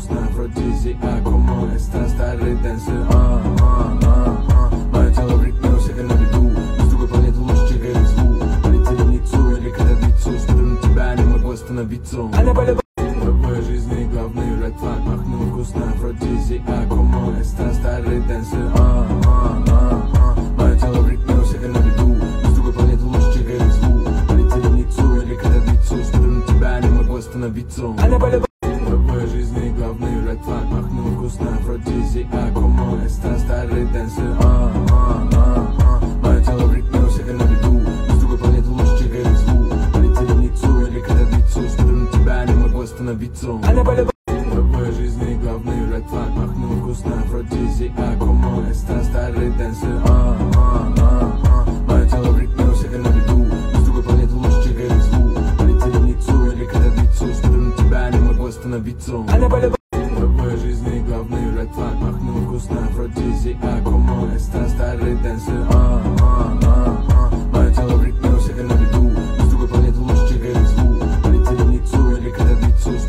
вкусный афродизиак. Мой эстаз, старый дэнсер. Мое тело в ритме, у всех на виду. С другой планеты лучше, чем горит звук. Полетели в Ниццу или Катовицу. Смотрю на тебя, не могу остановиться. В моей жизни главный red flag. Пахнул вкусно афродизиак. Мой эстаз, старый дэнсер. Мое тело в ритме, у всех на виду. С другой планеты лучше, чем горит звук. Полетели в Ниццу или Катовицу. Смотрю на тебя, не могу остановиться. В моей жизни главный red flag. Пахнул вкусно афродизиак. Мой эстаз, старый дэнсер. Мое тело в ритме, у всех на виду. С другой планеты лучше, чем горит звук. Полетели в Ниццу или Катовицу. Смотрю на тебя, не могу остановиться. В моей жизни главный red flag. Пахнул вкусно афродизиак. Мой эстаз, старый дэнсер. Мое тело в ритме, у всех на виду. С другой планеты лучше, чем горит звук. Полетели в Ниццу или Катовицу. Смотрю на тебя, не могу остановиться. В моей жизни главный red flag. Пахнул вкусно афродизиак.